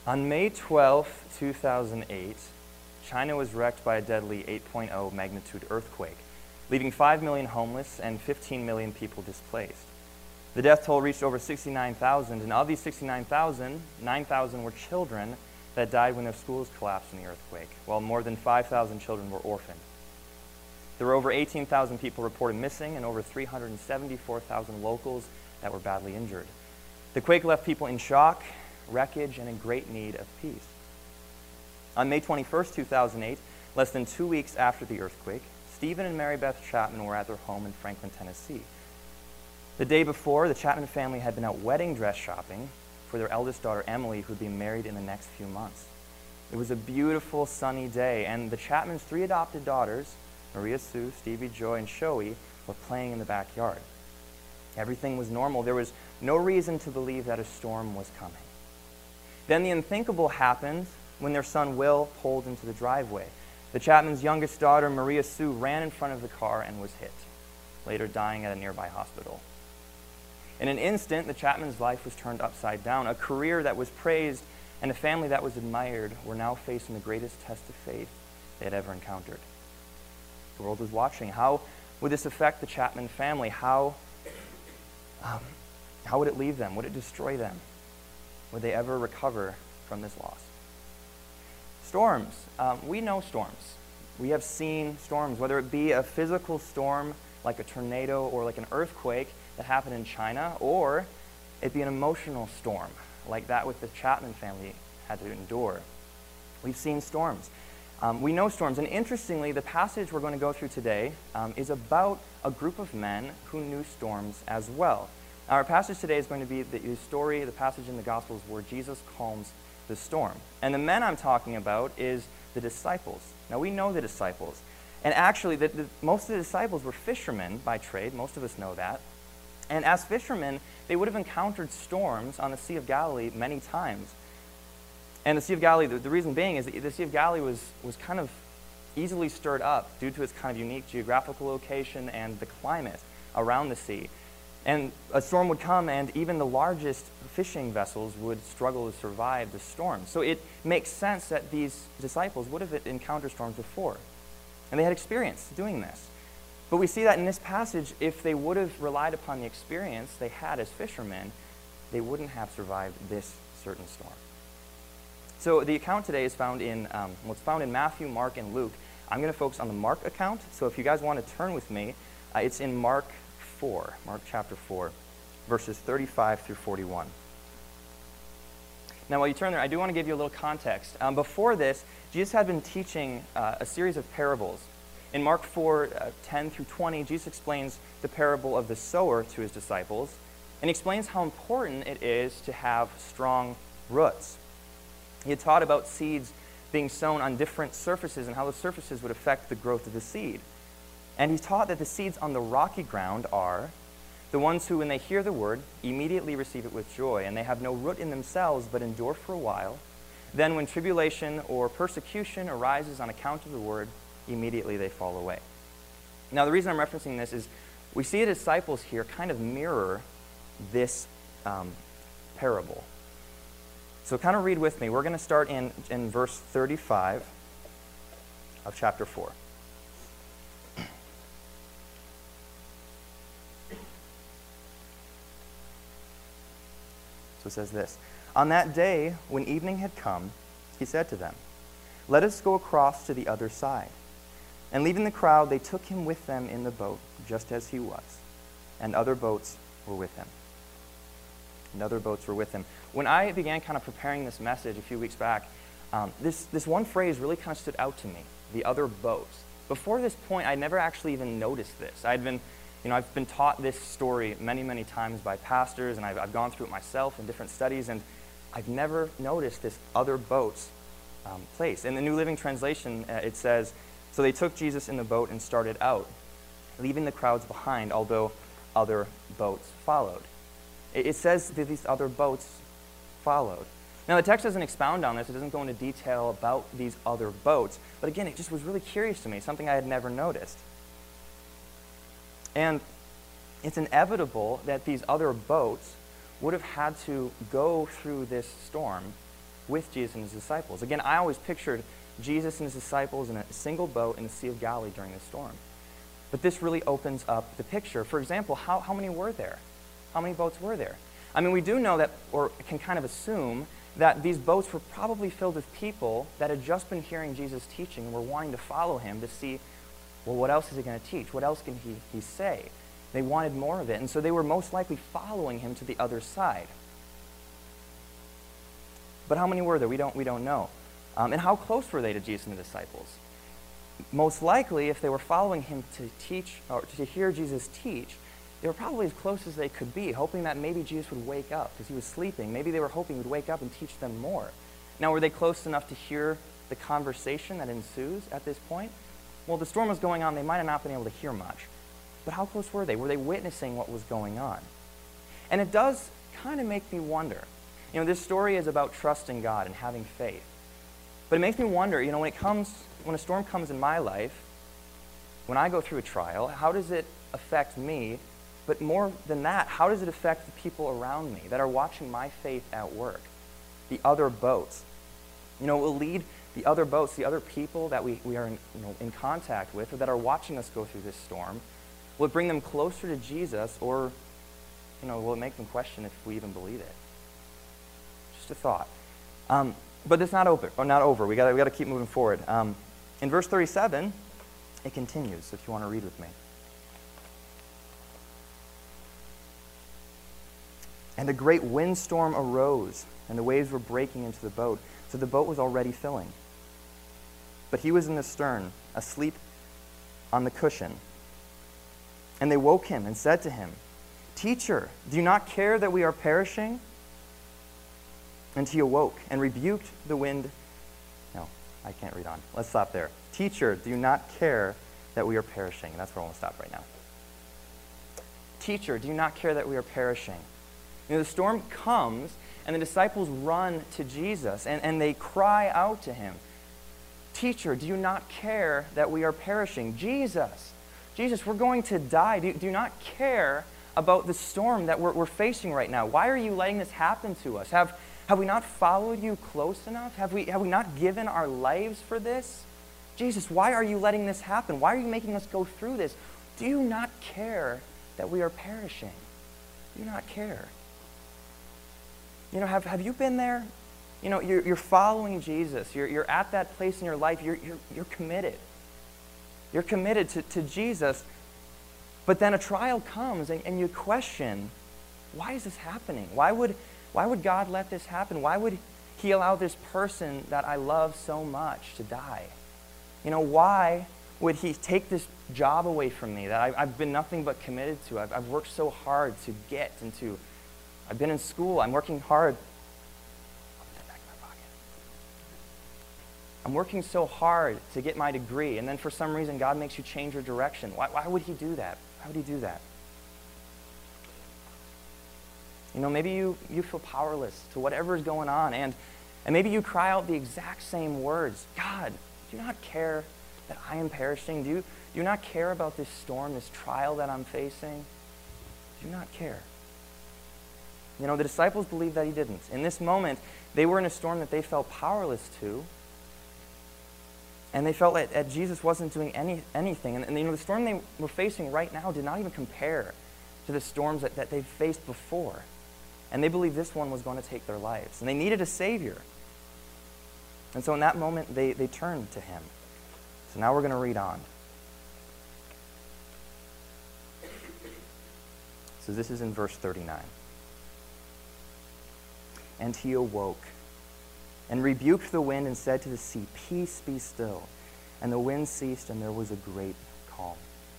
On May 12, 2008, China was wrecked by a deadly 8.0 magnitude earthquake, leaving 5 million homeless and 15 million people displaced. The death toll reached over 69,000, and of these 69,000, 9,000 were children that died when their schools collapsed in the earthquake, while more than 5,000 children were orphaned. There were over 18,000 people reported missing and over 374,000 locals that were badly injured. The quake left people in shock, wreckage, and in great need of peace. On May 21, 2008, less than 2 weeks after the earthquake, Stephen and Mary Beth Chapman were at their home in Franklin, Tennessee. The day before, the Chapman family had been out wedding dress shopping for their eldest daughter, Emily, who would be married in the next few months. It was a beautiful, sunny day, and the Chapman's 3 adopted daughters, Maria Sue, Stevie Joy, and Shoei, were playing in the backyard. Everything was normal. There was no reason to believe that a storm was coming. Then the unthinkable happened when their son Will pulled into the driveway. The Chapman's youngest daughter, Maria Sue, ran in front of the car and was hit, later dying at a nearby hospital. In an instant, the Chapman's life was turned upside down. A career that was praised and a family that was admired were now facing the greatest test of faith they had ever encountered. The world was watching. How would this affect the Chapman family? How would it leave them? Would it destroy them? Would they ever recover from this loss? Storms. We know storms. We have seen storms, whether it be a physical storm like a tornado or like an earthquake that happened in China, or it be an emotional storm like that with the Chapman family had to endure. We've seen storms. We know storms, and interestingly, the passage we're going to go through today is about a group of men who knew storms as well. Our passage today is going to be the story, the passage in the Gospels where Jesus calms the storm. And the men I'm talking about is the disciples. Now, we know the disciples. And actually, most of the disciples were fishermen by trade. Most of us know that. And as fishermen, they would have encountered storms on the Sea of Galilee many times. And the Sea of Galilee, the reason being is that the Sea of Galilee was kind of easily stirred up due to its kind of unique geographical location and the climate around the sea. And a storm would come, and even the largest fishing vessels would struggle to survive the storm. So it makes sense that these disciples would have encountered storms before. And they had experience doing this. But we see that in this passage, if they would have relied upon the experience they had as fishermen, they wouldn't have survived this certain storm. So the account today is found in, found in Matthew, Mark, and Luke. I'm going to focus on the Mark account. So if you guys want to turn with me, it's in Mark chapter 4, verses 35 through 41. Now, while you turn there, I do want to give you a little context. Before this, Jesus had been teaching a series of parables. In Mark 4, 10 through 20, Jesus explains the parable of the sower to his disciples, and he explains how important it is to have strong roots. He had taught about seeds being sown on different surfaces and how the surfaces would affect the growth of the seed. And he taught that the seeds on the rocky ground are the ones who, when they hear the word, immediately receive it with joy, and they have no root in themselves, but endure for a while. Then when tribulation or persecution arises on account of the word, immediately they fall away. Now, the reason I'm referencing this is we see the disciples here kind of mirror this parable. So kind of read with me. We're going to start in verse 35 of chapter 4. So it says this: On that day, when evening had come, he said to them, "Let us go across to the other side." And leaving the crowd, they took him with them in the boat, just as he was. And other boats were with him. When I began kind of preparing this message a few weeks back, this one phrase really kind of stood out to me, the other boats. Before this point, I never actually even noticed this. I've been taught this story many, many times by pastors, and I've gone through it myself in different studies, and I've never noticed this other boats place. In the New Living Translation, it says, "So they took Jesus in the boat and started out, leaving the crowds behind, although other boats followed." It says that these other boats followed. Now, the text doesn't expound on this. It doesn't go into detail about these other boats. But again, it just was really curious to me, something I had never noticed. And it's inevitable that these other boats would have had to go through this storm with Jesus and his disciples. Again, I always pictured Jesus and his disciples in a single boat in the Sea of Galilee during this storm. But this really opens up the picture. For example, how many were there? How many boats were there? I mean, we do know that, or can kind of assume, that these boats were probably filled with people that had just been hearing Jesus teaching and were wanting to follow him to see, well, what else is he going to teach? What else can he say? They wanted more of it, and so they were most likely following him to the other side. But how many were there? We don't know. And how close were they to Jesus and the disciples? Most likely, if they were following him to teach, or to hear Jesus teach, they were probably as close as they could be, hoping that maybe Jesus would wake up because he was sleeping. Maybe they were hoping he would wake up and teach them more. Now, were they close enough to hear the conversation that ensues at this point? Well, the storm was going on. They might have not been able to hear much. But how close were they? Were they witnessing what was going on? And it does kind of make me wonder. You know, this story is about trusting God and having faith. But it makes me wonder, you know, when a storm comes in my life, when I go through a trial, how does it affect me? But more than that, how does it affect the people around me that are watching my faith at work? The other boats. You know, it will lead the other boats, the other people that we are in contact with, or that are watching us go through this storm. Will it bring them closer to Jesus, or will it make them question if we even believe it? Just a thought. But it's not over. We got to keep moving forward. In verse 37, it continues. If you want to read with me. And a great windstorm arose, and the waves were breaking into the boat, so the boat was already filling. But he was in the stern, asleep on the cushion. And they woke him and said to him, "Teacher, do you not care that we are perishing?" And he awoke and rebuked the wind. No, I can't read on. Let's stop there. "Teacher, do you not care that we are perishing?" And that's where I want to stop right now. "Teacher, do you not care that we are perishing?" You know, the storm comes, and the disciples run to Jesus, and they cry out to him, "Teacher, do you not care that we are perishing?" Jesus, we're going to die. Do you not care about the storm that we're facing right now? Why are you letting this happen to us? Have we not followed you close enough? Have we not given our lives for this? Jesus, why are you letting this happen? Why are you making us go through this? Do you not care that we are perishing? Do you not care? You know, have you been there? You know, you're following Jesus. You're at that place in your life. You're committed. You're committed to Jesus. But then a trial comes, and you question, why is this happening? Why would God let this happen? Why would he allow this person that I love so much to die? You know, why would he take this job away from me that I've been nothing but committed to? I've worked so hard to get into. I've been in school. I'm working hard. I'll put that back in my pocket. I'm working so hard to get my degree, and then for some reason God makes you change your direction. Why would he do that? Why would he do that? You know, maybe you feel powerless to whatever is going on, and maybe you cry out the exact same words. God, do you not care that I am perishing? Do you not care about this storm, this trial that I'm facing? Do you not care? You know, the disciples believed that he didn't. In this moment, they were in a storm that they felt powerless to, and they felt that Jesus wasn't doing anything. And you know, the storm they were facing right now did not even compare to the storms that they've faced before. And they believed this one was going to take their lives. And they needed a Savior. And so in that moment, they turned to him. So now we're going to read on. So this is in verse 39. And he awoke and rebuked the wind and said to the sea, "Peace, be still." And the wind ceased, and there was a great calm.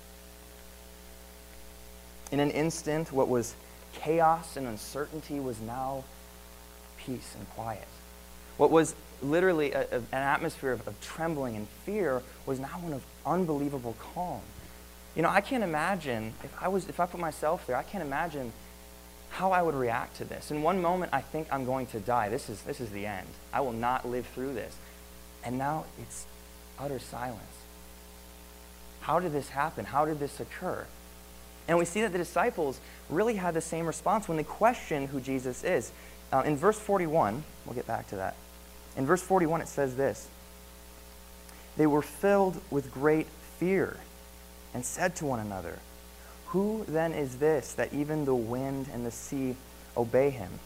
In an instant, what was chaos and uncertainty was now peace and quiet. What was literally an atmosphere of trembling and fear was now one of unbelievable calm. You know, I can't imagine, if I put myself there, I can't imagine how I would react to this. In one moment, I think I'm going to die. This is the end. I will not live through this. And now it's utter silence. How did this happen? How did this occur? And we see that the disciples really had the same response when they questioned who Jesus is. In verse 41, we'll get back to that In verse 41, it says this: "They were filled with great fear and said to one another, 'Who then is this that even the wind and the sea obey him?'"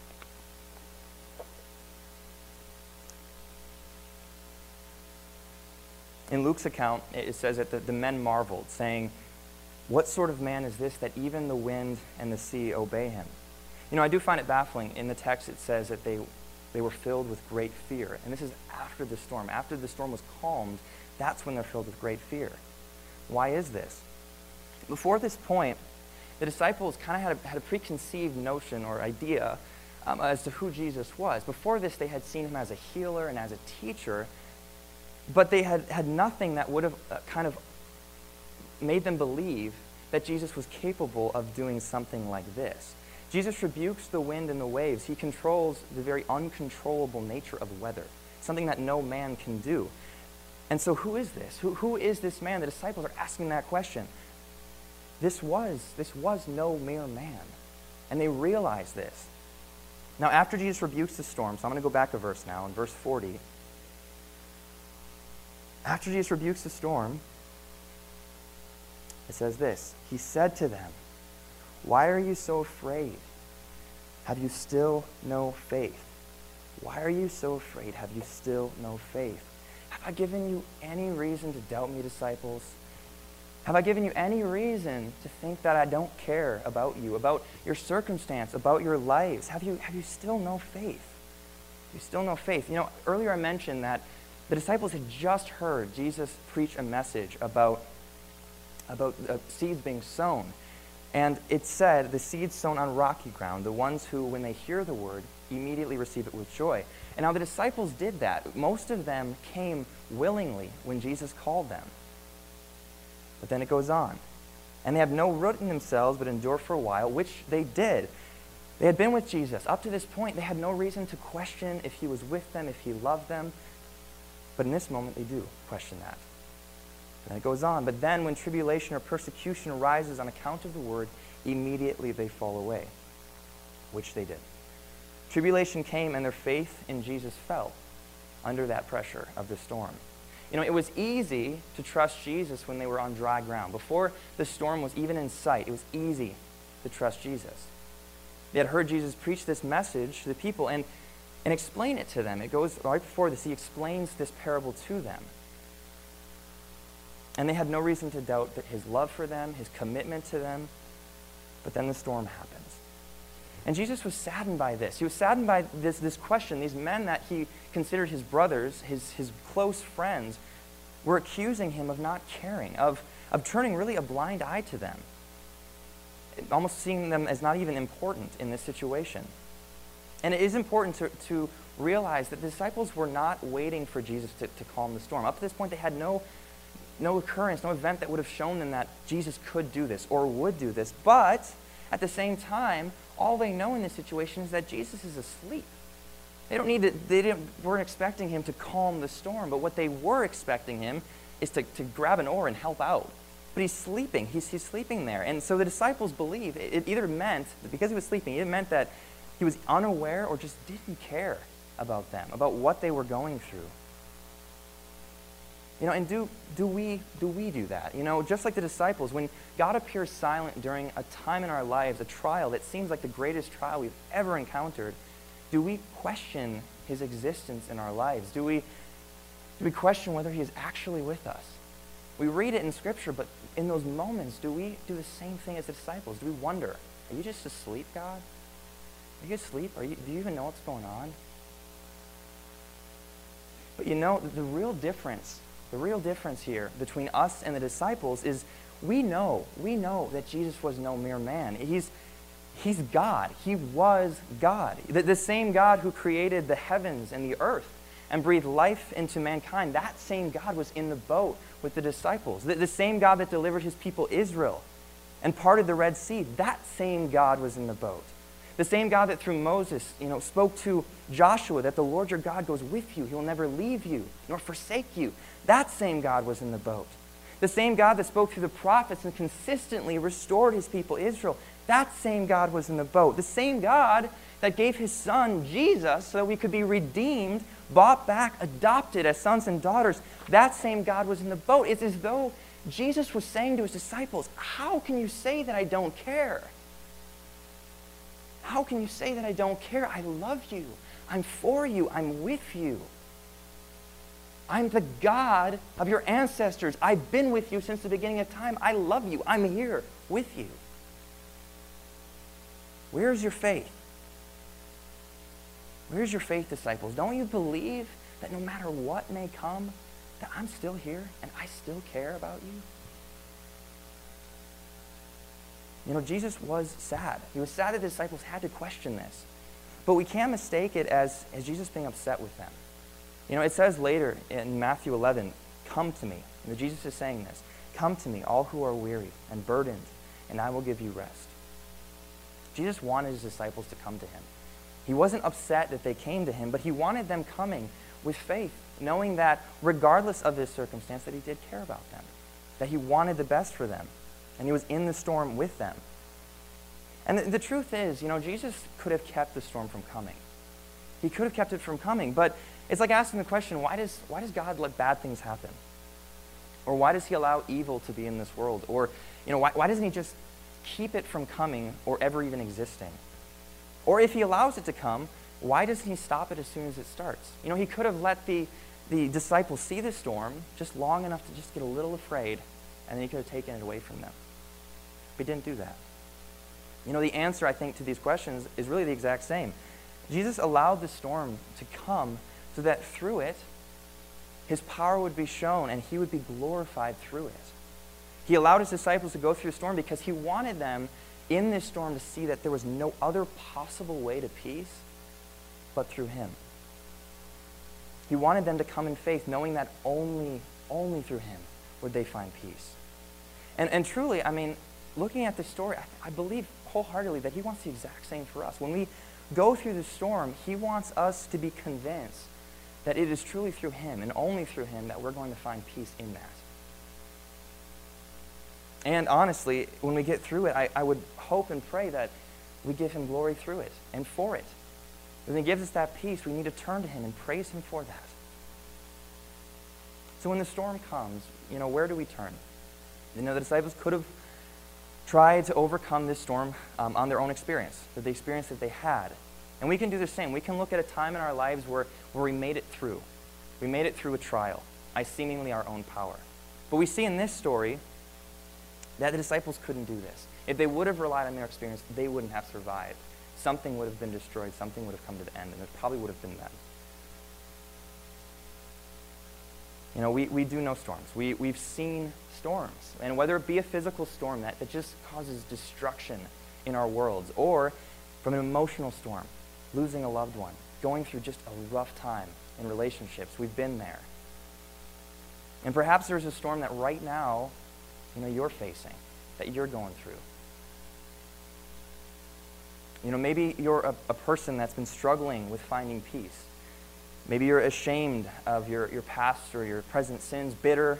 In Luke's account, it says that the men marveled, saying, "What sort of man is this that even the wind and the sea obey him?" You know, I do find it baffling. In the text, it says that they were filled with great fear. And this is after the storm. After the storm was calmed, that's when they're filled with great fear. Why is this? Before this point, the disciples kind of had a preconceived notion or idea as to who Jesus was. Before this, they had seen him as a healer and as a teacher, but they had nothing that would have kind of made them believe that Jesus was capable of doing something like this. Jesus rebukes the wind and the waves. He controls the very uncontrollable nature of weather, something that no man can do. And so who is this? Who is this man? The disciples are asking that question. This was no mere man. And they realize this. Now, after Jesus rebukes the storm, so I'm going to go back a verse now, in verse 40. After Jesus rebukes the storm, it says this: "He said to them, 'Why are you so afraid? Have you still no faith?'" Why are you so afraid? Have you still no faith? Have I given you any reason to doubt me, disciples? Have I given you any reason to think that I don't care about you, about your circumstance, about your lives? Have you still no faith? You still no faith? You know, earlier I mentioned that the disciples had just heard Jesus preach a message about seeds being sown. And it said, the seeds sown on rocky ground, the ones who, when they hear the word, immediately receive it with joy. And now the disciples did that. Most of them came willingly when Jesus called them. But then it goes on. "And they have no root in themselves, but endure for a while," which they did. They had been with Jesus. Up to this point, they had no reason to question if he was with them, if he loved them. But in this moment, they do question that. And it goes on. "But then when tribulation or persecution arises on account of the word, immediately they fall away," which they did. Tribulation came and their faith in Jesus fell under that pressure of the storm. You know, it was easy to trust Jesus when they were on dry ground. Before the storm was even in sight, it was easy to trust Jesus. They had heard Jesus preach this message to the people and explain it to them. It goes right before this. He explains this parable to them. And they had no reason to doubt that his love for them, his commitment to them. But then the storm happens. And Jesus was saddened by this. He was saddened by this question. These men that he considered his brothers, his close friends, were accusing him of not caring, of turning really a blind eye to them, almost seeing them as not even important in this situation. And it is important to realize that the disciples were not waiting for Jesus to calm the storm. Up to this point, they had no occurrence, no event that would have shown them that Jesus could do this or would do this. But at the same time, all they know in this situation is that Jesus is asleep. They weren't expecting him to calm the storm, but what they were expecting him is to grab an oar and help out. But he's sleeping. He's sleeping there. And so the disciples believe it either meant, because he was sleeping, it meant that he was unaware or just didn't care about them, about what they were going through. You know, and do we do that? You know, just like the disciples, when God appears silent during a time in our lives, a trial that seems like the greatest trial we've ever encountered, do we question his existence in our lives? Do we question whether he is actually with us? We read it in Scripture, but in those moments, do we do the same thing as the disciples? Do we wonder, are you just asleep, God? Are you asleep? Do you even know what's going on? But you know, the real difference here between us and the disciples is we know that Jesus was no mere man. He's God. He was God. The same God who created the heavens and the earth and breathed life into mankind, that same God was in the boat with the disciples. The same God that delivered his people Israel and parted the Red Sea, that same God was in the boat. The same God that through Moses, spoke to Joshua that the Lord your God goes with you. He will never leave you nor forsake you. That same God was in the boat. The same God that spoke through the prophets and consistently restored his people Israel, That same God was in the boat. The same God that gave his son, Jesus, so that we could be redeemed, bought back, adopted as sons and daughters. That same God was in the boat. It's as though Jesus was saying to his disciples, how can you say that I don't care? How can you say that I don't care? I love you. I'm for you. I'm with you. I'm the God of your ancestors. I've been with you since the beginning of time. I love you. I'm here with you. Where's your faith? Where's your faith, disciples? Don't you believe that no matter what may come, that I'm still here and I still care about you? You know, Jesus was sad. He was sad that the disciples had to question this. But we can't mistake it as Jesus being upset with them. You know, it says later in Matthew 11, come to me. You know, Jesus is saying this. Come to me, all who are weary and burdened, and I will give you rest. Jesus wanted his disciples to come to him. He wasn't upset that they came to him, but he wanted them coming with faith, knowing that regardless of this circumstance, that he did care about them, that he wanted the best for them, and he was in the storm with them. And the truth is, you know, Jesus could have kept the storm from coming. He could have kept it from coming, but it's like asking the question, why does God let bad things happen? Or why does he allow evil to be in this world? Or, you know, why doesn't he just keep it from coming or ever even existing? Or if he allows it to come, why doesn't he stop it as soon as it starts? You know, he could have let the disciples see the storm just long enough to just get a little afraid, and then he could have taken it away from them. But he didn't do that. You know, the answer, I think, to these questions is really the exact same. Jesus allowed the storm to come so that through it, his power would be shown and he would be glorified through it. He allowed his disciples to go through the storm because he wanted them in this storm to see that there was no other possible way to peace but through him. He wanted them to come in faith, knowing that only through him would they find peace. And truly, I mean, looking at this story, I believe wholeheartedly that he wants the exact same for us. When we go through the storm, he wants us to be convinced that it is truly through him and only through him that we're going to find peace in that. And honestly, when we get through it, I would hope and pray that we give him glory through it and for it. When he gives us that peace, we need to turn to him and praise him for that. So when the storm comes, you know, where do we turn? You know, the disciples could have tried to overcome this storm on their own experience, the experience that they had. And we can do the same. We can look at a time in our lives where we made it through. We made it through a trial by seemingly our own power. But we see in this story that the disciples couldn't do this. If they would have relied on their experience, they wouldn't have survived. Something would have been destroyed. Something would have come to the end, and it probably would have been them. You know, we do know storms. We've seen storms. And whether it be a physical storm that just causes destruction in our worlds, or from an emotional storm, losing a loved one, going through just a rough time in relationships, we've been there. And perhaps there's a storm that right now, you know, you're facing, that you're going through. You know, maybe you're a person that's been struggling with finding peace. Maybe you're ashamed of your past or your present sins, bitter,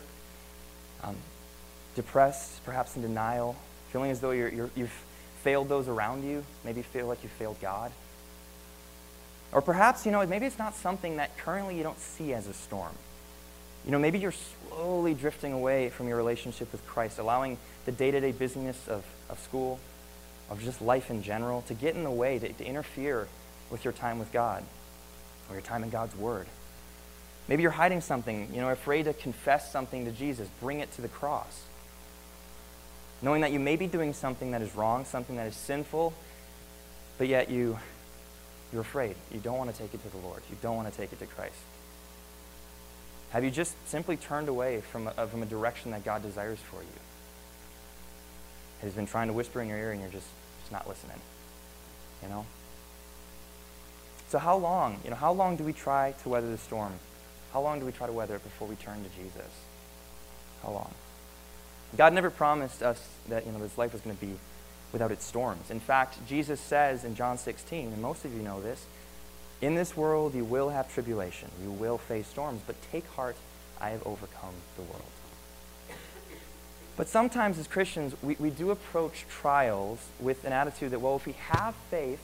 depressed, perhaps in denial, feeling as though you've failed those around you. Maybe you feel like you failed God. Or perhaps, you know, maybe it's not something that currently you don't see as a storm. You know, maybe you're slowly drifting away from your relationship with Christ, allowing the day-to-day busyness of school, of just life in general, to get in the way, to interfere with your time with God, or your time in God's Word. Maybe you're hiding something, you know, afraid to confess something to Jesus, bring it to the cross. Knowing that you may be doing something that is wrong, something that is sinful, but yet you're afraid. You don't want to take it to the Lord. You don't want to take it to Christ. Have you just simply turned away from a direction that God desires for you? Has been trying to whisper in your ear and you're just not listening, you know? So how long do we try to weather the storm? How long do we try to weather it before we turn to Jesus? How long? God never promised us that, you know, this life was going to be without its storms. In fact, Jesus says in John 16, and most of you know this, in this world you will have tribulation, you will face storms, but take heart, I have overcome the world. But sometimes as Christians, we do approach trials with an attitude that, well, if we have faith,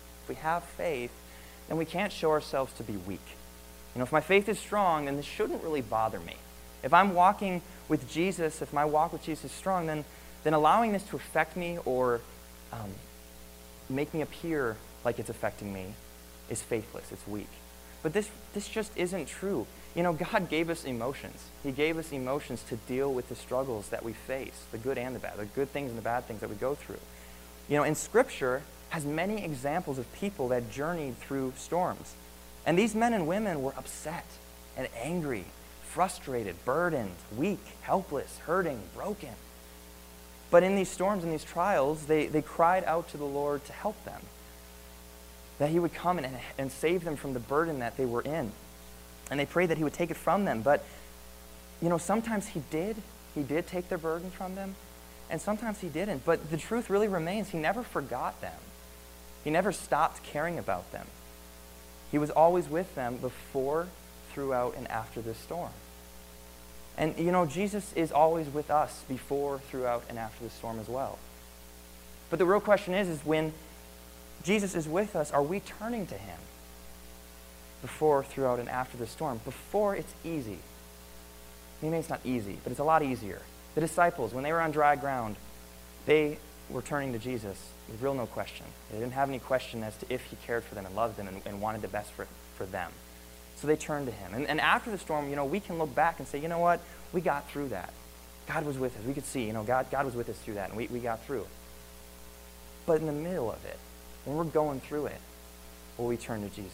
then we can't show ourselves to be weak. If my faith is strong, then this shouldn't really bother me. If I'm walking with Jesus, if my walk with Jesus is strong, then allowing this to affect me or make me appear like it's affecting me is faithless, it's weak. But this just isn't true. God gave us emotions. He gave us emotions to deal with the struggles that we face, the good and the bad, the good things and the bad things that we go through. And Scripture has many examples of people that journeyed through storms. And these men and women were upset and angry, frustrated, burdened, weak, helpless, hurting, broken. But in these storms and these trials, they cried out to the Lord to help them, that He would come and save them from the burden that they were in. And they prayed that He would take it from them. But, sometimes He did. He did take their burden from them. And sometimes He didn't. But the truth really remains, He never forgot them. He never stopped caring about them. He was always with them before, throughout, and after this storm. And, Jesus is always with us before, throughout, and after the storm as well. But the real question is when Jesus is with us, are we turning to Him before, throughout, and after the storm? Before, it's easy. Maybe it's not easy, but it's a lot easier. The disciples, when they were on dry ground, they were turning to Jesus with real no question. They didn't have any question as to if He cared for them and loved them and wanted the best for them. So they turned to Him. And after the storm, we can look back and say, you know what? We got through that. God was with us. We could see, God was with us through that, and we got through. But in the middle of it, when we're going through it, will we turn to Jesus?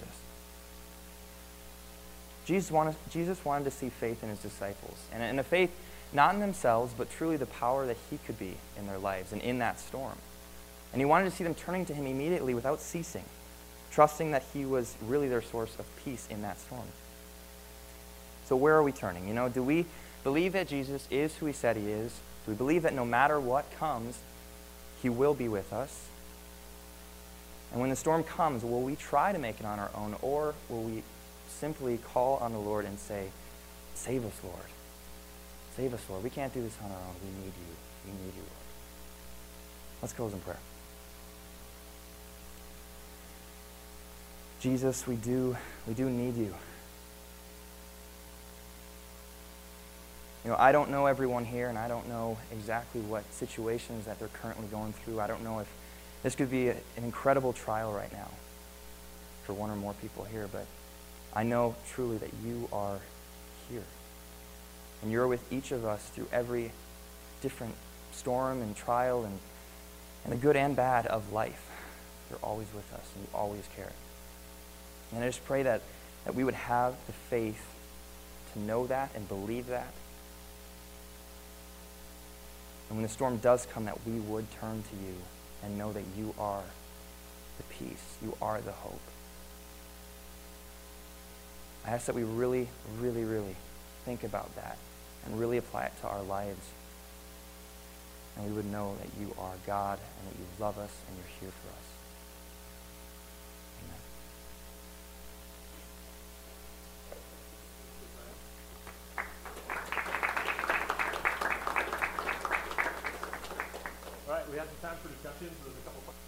Jesus wanted to see faith in His disciples. And a faith not in themselves, but truly the power that He could be in their lives and in that storm. And He wanted to see them turning to Him immediately without ceasing, trusting that He was really their source of peace in that storm. So where are we turning? Do we believe that Jesus is who He said He is? Do we believe that no matter what comes, He will be with us? And when the storm comes, will we try to make it on our own, or will we simply call on the Lord and say, save us, Lord. Save us, Lord. We can't do this on our own. We need You. We need You, Lord. Let's close in prayer. Jesus, we do need You. I don't know everyone here, and I don't know exactly what situations that they're currently going through. I don't know if this could be an incredible trial right now for one or more people here, but I know truly that You are here. And You're with each of us through every different storm and trial and the good and bad of life. You're always with us, and You always care. And I just pray that we would have the faith to know that and believe that. And when the storm does come, that we would turn to You and know that You are the peace. You are the hope. I ask that we really, really, really think about that and really apply it to our lives. And we would know that You are God and that You love us and You're here for us. All right, we have some time for discussion. There's a couple questions.